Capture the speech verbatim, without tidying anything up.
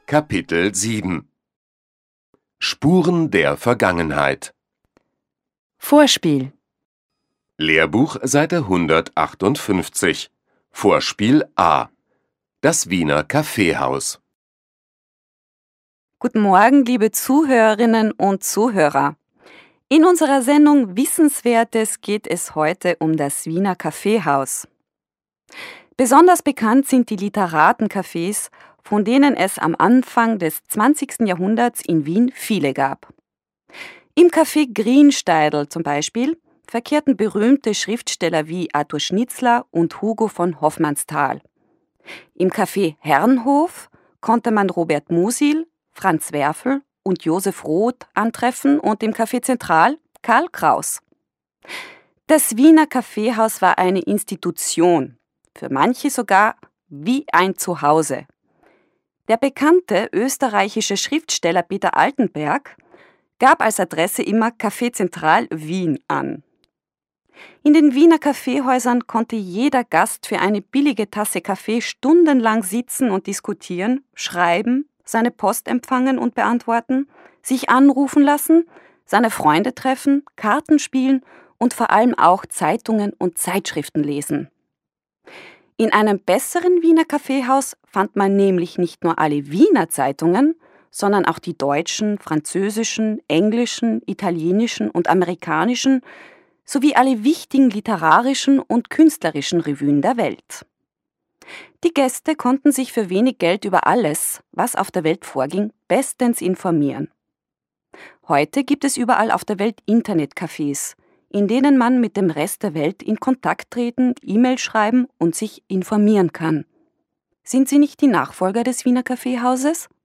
Kapitel sieben Spuren der Vergangenheit. Vorspiel. Lehrbuch Seite hundertachtundfünfzig. Vorspiel A. Das Wiener Kaffeehaus. Guten Morgen, liebe Zuhörerinnen und Zuhörer. In unserer Sendung Wissenswertes geht es heute um das Wiener Kaffeehaus. Besonders bekannt sind die Literatencafés, von denen es am Anfang des zwanzigsten Jahrhunderts in Wien viele gab. Im Café Griensteidl zum Beispiel verkehrten berühmte Schriftsteller wie Arthur Schnitzler und Hugo von Hofmannsthal. Im Café Herrenhof konnte man Robert Musil, Franz Werfel und Josef Roth antreffen und im Café Zentral Karl Kraus. Das Wiener Kaffeehaus war eine Institution, für manche sogar wie ein Zuhause. Der bekannte österreichische Schriftsteller Peter Altenberg gab als Adresse immer Café Zentral Wien an. In den Wiener Kaffeehäusern konnte jeder Gast für eine billige Tasse Kaffee stundenlang sitzen und diskutieren, schreiben, seine Post empfangen und beantworten, sich anrufen lassen, seine Freunde treffen, Karten spielen und vor allem auch Zeitungen und Zeitschriften lesen. In einem besseren Wiener Kaffeehaus fand man nämlich nicht nur alle Wiener Zeitungen, sondern auch die deutschen, französischen, englischen, italienischen und amerikanischen sowie alle wichtigen literarischen und künstlerischen Revuen der Welt. Die Gäste konnten sich für wenig Geld über alles, was auf der Welt vorging, bestens informieren. Heute gibt es überall auf der Welt Internetcafés, in denen man mit dem Rest der Welt in Kontakt treten, E-Mail schreiben und sich informieren kann. Sind Sie nicht die Nachfolger des Wiener Kaffeehauses?